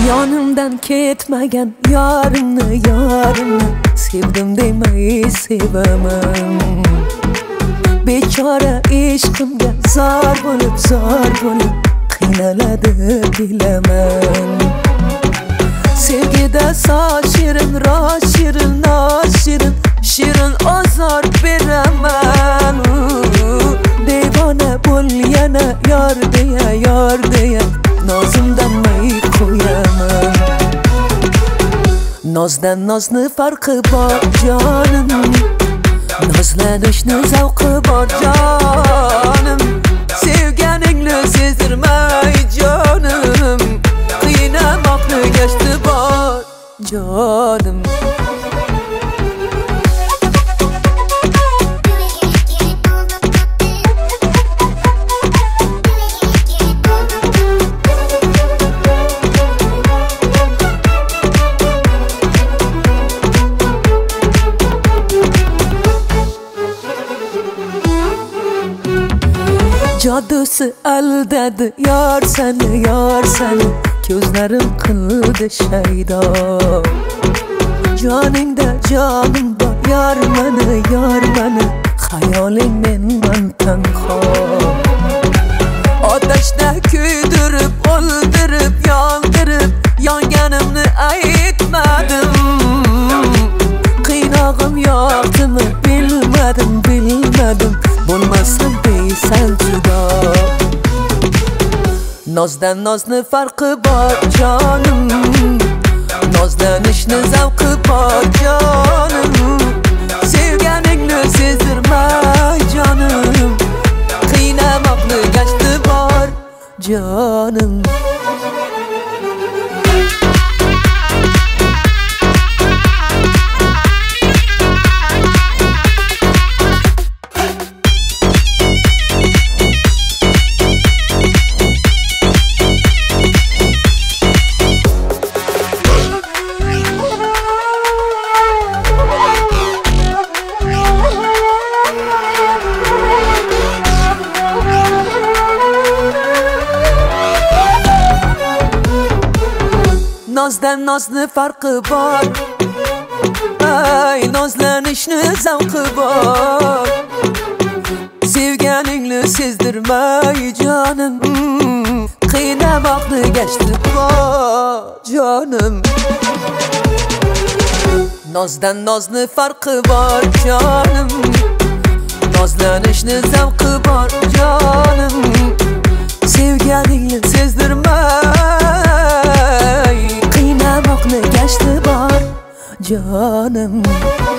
Yonimdan ketmagan yorimni sevdim demay sevaman. Bechora ishqimga zor bo'lib qiynaladi bilaman. Sevgida soz shirin, roz shirin, noz shirin, shirin ozor beraman. Devona bo'l yana yor deya nozimdan may qo'yaman. Nozdan nozni farqi bor jonim, nozlanishni zavqi bor jonim. Sevganingni sezdirmay jonim, qiynamoqni gashti bor jonim. Jadusi aldadi yor seni, ko'zlarim qildi shaydo. Joningda jonim bor, yor mani, xayoling mendan tanho. Otashda kuydirib, o'ldirib, yondirib, yonganimni aytmadim. Qiynog'im yoqdimi bilmadim, bo'lmasam deysan judo. Nozdan nozni farqi bor jonim, nozlanishni zavqi bor jonim. Sevganingni sezdirmay jonim, qiynamoqni gashti bor jonim. Nozdan nozni farqi bor, ay nozlanishni zavqi bor. Sevganingni sezdirmay jonim, qiynamoqni gashti bor jonim. Nozdan nozni farqi bor jonim, nozlanishni zavqi bor jonim. Sevganingni sezdirmay qiynamoqni gashti bor jonim.